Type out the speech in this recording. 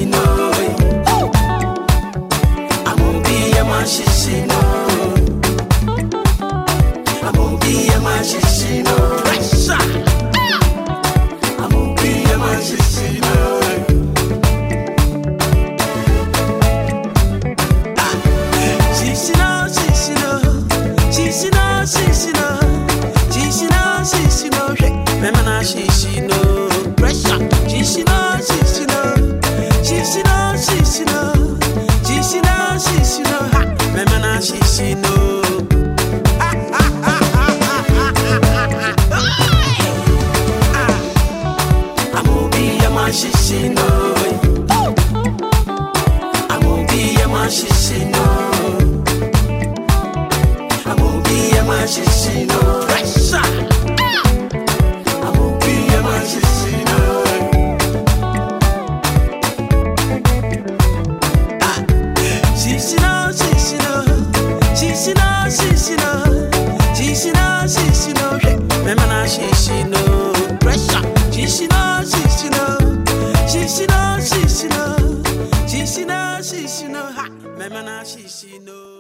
shishino. Amubi yama shishino. Amubi yama shishino. Amubi yama shishino. Shishino, shishino, shishino, shishino, shishino, shishino. Memana shishino. Pressure. Shishino, shishino, shishino, shishino, shishino, shishino. Ha. Memana shishino. Amubi yama shishino. Amubi yama shishino. Amubi yama shishino. Pressure. Amubi yama shishino. Shishino, shishino, shishino, shishino, shishino, shishino. Memana shishino. Pressure. Shishino, shishino, shishino, shishino, shishino, shishino. Ha. Memana shishino.